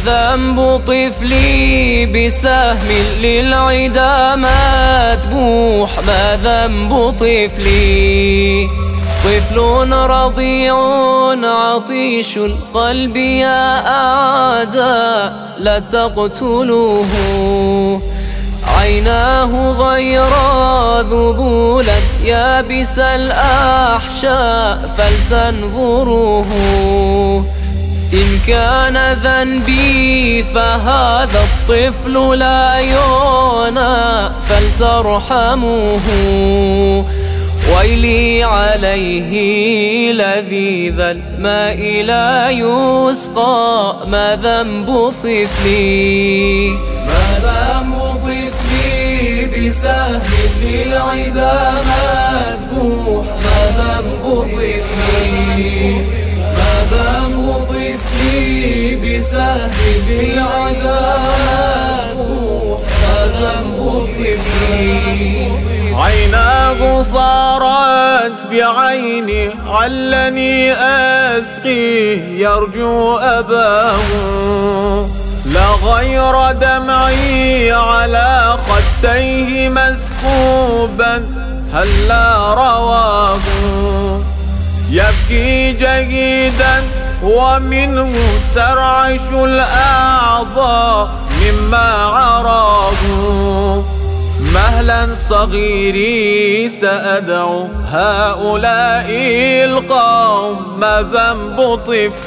ذنب طفلي بسهم للعدا مذبوح؟ ما ذنب طفلي؟ طفل رضيع عطيش القلب يا أعداء لا تقتلوه، عيناه غير ذبولا يابس الأحشاء فلتنظروه. إن كان ذنبي فهذا الطفل لا يعنى فلترحموه، ويلي عليه لذيذ الماء لا يسقى. ما ذنب طفلي؟ ما ذنب طفلي بسهم للعدا مذبوح؟ ما ذنب طفلي؟ ما ذنب طفلي بسهم للعدا مذبوح؟ ما ذنب طفلي؟ عيناه صارت بعيني علني أسقيه يرجو أباه، لا غير دمعي على خديه مسكوبا هلا رواه. يبكي جيدا ومنه ترعش الأعضاء مما عراه. مهلا صغيري سأدعو هؤلاء القوم. ما ذنب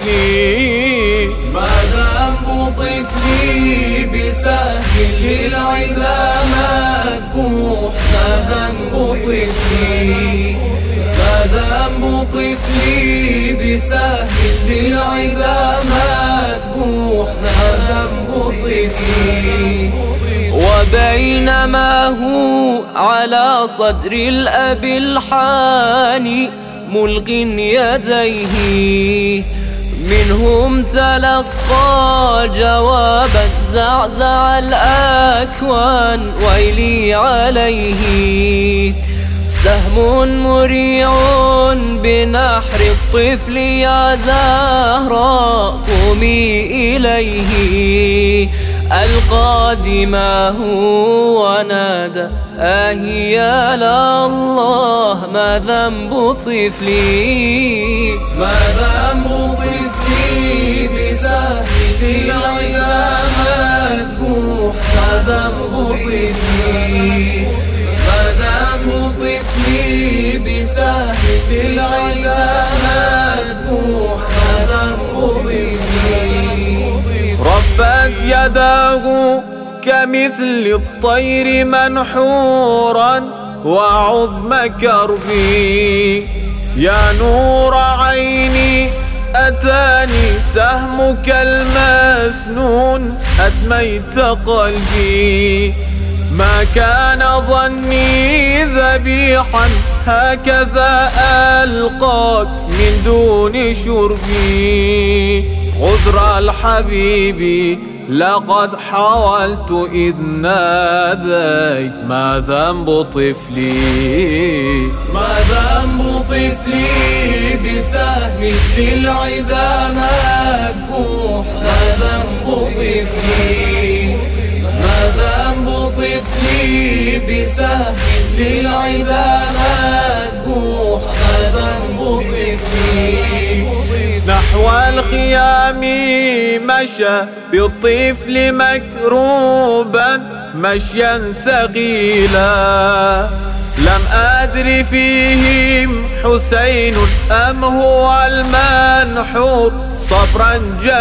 طفلي؟ ما ذنب طفلي بسهم للعدا مذبوح؟ ما ذنب طفلي؟ ما ذنب طفلي بسهم للعدا مذبوح؟ ما ذنب طفلي؟ وبينما هو على صدر الأب الحاني ملق يديه، منهم تلقى جوابا زعزع الأكوان. ويلي عليه سهم مريع بنحر الطفل يا زهراء قومي إليه. ألقى دماه ونادى يا لله. ما ذنب طفلي؟ ما ذنب طفلي بسهم للعدا مذبوح؟ ما ذنب طفلي؟ ما ذنب طفلي بسهم للعدا مذبوح؟ ما ذنب طفلي؟ رفت يداه كمثل الطير منحورا وعظم كربي. يا نور عيني أتاني سهمك المسنون أدميت قلبي. ما كان ظني ذبيحا هكذا ألقاك من دون شربي. عذر الحبيب لقد حاولت إذ ناديت. ما ذنب طفلي؟ ما ذنب طفلي بسهم للعدا مذبوح؟ ما ذنب طفلي؟ ما ذنب طفلي بسهم للعدا مذبوح؟ ما ذنب طفلي؟ نحو الخيام مشى بالطفل مكروبا مشيا ثقيلا. لم أدر فيهم حسين أم هو المنحور صبرا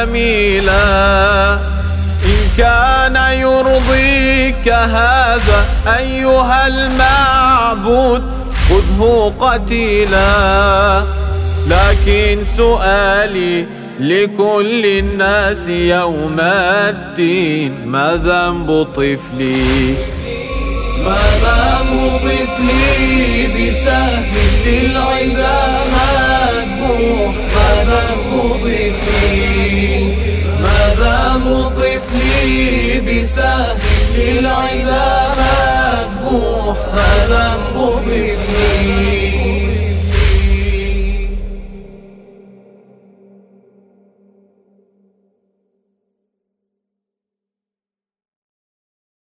جميلا. إن كان يرضيك هذا أيها المعبود خذه قتيلا. لكن سؤالي لكل الناس يوم الدين. ما ذنب طفلي؟ ما ذنب طفلي بسهم للعدا مذبوح؟ ما ذنب طفلي؟ ما ذنب طفلي بسهم للعدا مذبوح؟ ما ذنب طفلي؟